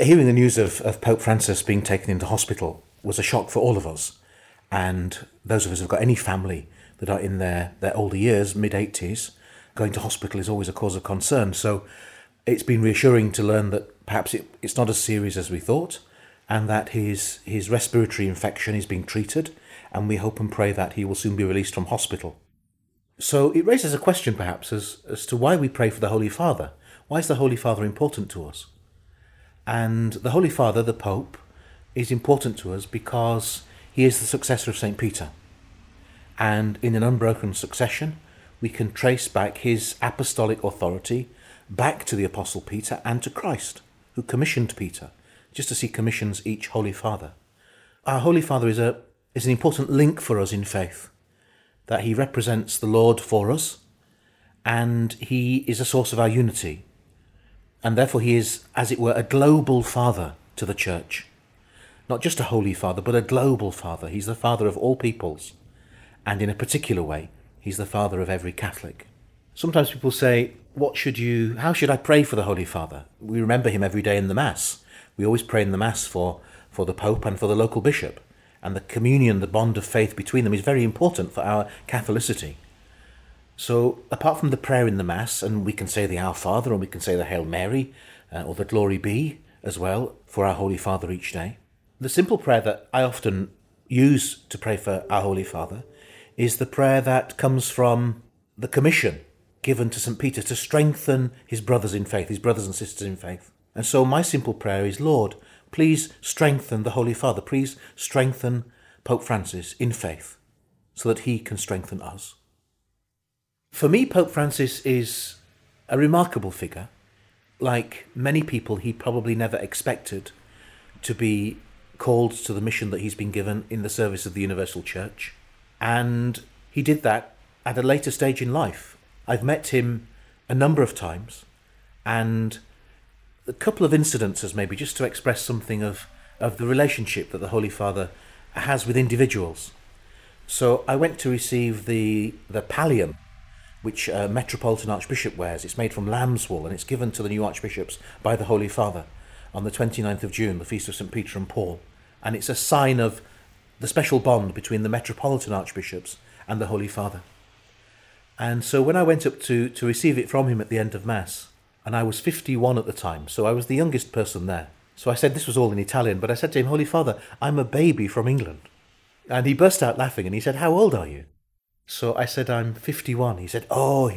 Hearing the news of Pope Francis being taken into hospital was a shock for all of us. And those of us who've got any family that are in their older years, mid-80s, going to hospital is always a cause of concern. So it's been reassuring to learn that perhaps it's not as serious as we thought, and that his respiratory infection is being treated, and we hope and pray that he will soon be released from hospital. So it raises a question perhaps as to why we pray for the Holy Father. Why is the Holy Father important to us? And the Holy Father, the Pope, is important to us because he is the successor of St. Peter. And in an unbroken succession, we can trace back his apostolic authority back to the Apostle Peter and to Christ, who commissioned Peter, just as he commissions each Holy Father. Our Holy Father is an important link for us in faith, that he represents the Lord for us, and he is a source of our unity. And therefore he is, as it were, a global father to the Church. Not just a Holy Father, but a global Father. He's the Father of all peoples. And in a particular way, he's the Father of every Catholic. Sometimes people say, how should I pray for the Holy Father? We remember him every day in the Mass. We always pray in the Mass for the Pope and for the local bishop. And the communion, the bond of faith between them is very important for our Catholicity. So apart from the prayer in the Mass, and we can say the Our Father, or we can say the Hail Mary, or the Glory Be as well, for our Holy Father each day. The simple prayer that I often use to pray for our Holy Father is the prayer that comes from the commission given to St. Peter to strengthen his brothers in faith, his brothers and sisters in faith. And so my simple prayer is, Lord, please strengthen the Holy Father. Please strengthen Pope Francis in faith so that he can strengthen us. For me, Pope Francis is a remarkable figure. Like many people, he probably never expected to be called to the mission that he's been given in the service of the Universal Church. And he did that at a later stage in life. I've met him a number of times, and a couple of incidences maybe just to express something of the relationship that the Holy Father has with individuals. So I went to receive the pallium, which a Metropolitan Archbishop wears. It's made from lamb's wool, and it's given to the new archbishops by the Holy Father on the 29th of June, the feast of St. Peter and Paul. And it's a sign of the special bond between the Metropolitan Archbishops and the Holy Father. And so when I went up to receive it from him at the end of Mass, and I was 51 at the time, so I was the youngest person there. So I said, this was all in Italian, but I said to him, Holy Father, I'm a baby from England. And he burst out laughing, and he said, how old are you? So I said, I'm 51. He said,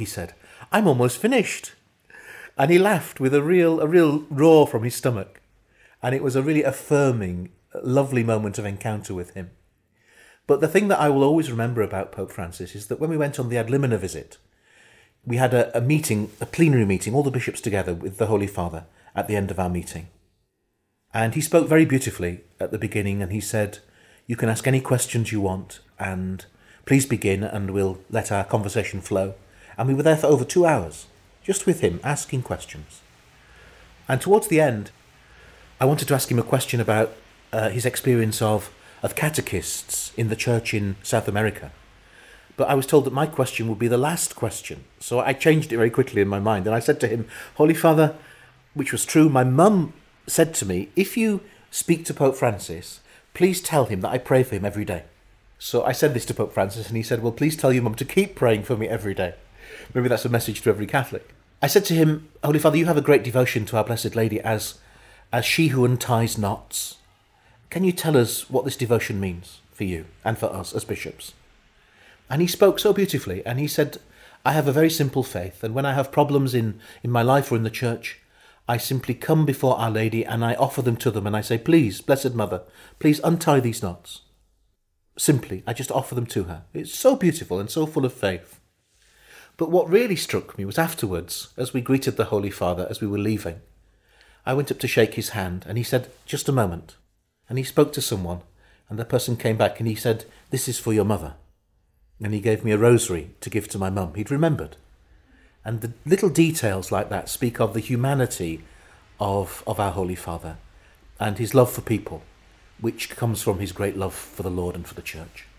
I'm almost finished. And he laughed with a real roar from his stomach. And it was a really affirming, lovely moment of encounter with him. But the thing that I will always remember about Pope Francis is that when we went on the Ad Limina visit, we had a meeting, a plenary meeting, all the bishops together with the Holy Father at the end of our meeting. And he spoke very beautifully at the beginning, and he said, you can ask any questions you want, and please begin, and we'll let our conversation flow. And we were there for over 2 hours, just with him, asking questions. And towards the end, I wanted to ask him a question about his experience of catechists in the church in South America. But I was told that my question would be the last question. So I changed it very quickly in my mind. And I said to him, Holy Father, which was true, my mum said to me, if you speak to Pope Francis, please tell him that I pray for him every day. So I said this to Pope Francis, and he said, well, please tell your mum to keep praying for me every day. Maybe that's a message to every Catholic. I said to him, Holy Father, you have a great devotion to our Blessed Lady as she who unties knots. Can you tell us what this devotion means for you and for us as bishops? And he spoke so beautifully, and he said, I have a very simple faith, and when I have problems in my life or in the church, I simply come before Our Lady and I offer them to them, and I say, please, Blessed Mother, please untie these knots. Simply, I just offer them to her. It's so beautiful and so full of faith. But what really struck me was afterwards, as we greeted the Holy Father as we were leaving, I went up to shake his hand, and he said, just a moment. And he spoke to someone, and the person came back, and he said, this is for your mother. And he gave me a rosary to give to my mum. He'd remembered. And the little details like that speak of the humanity of our Holy Father and his love for people, which comes from his great love for the Lord and for the Church.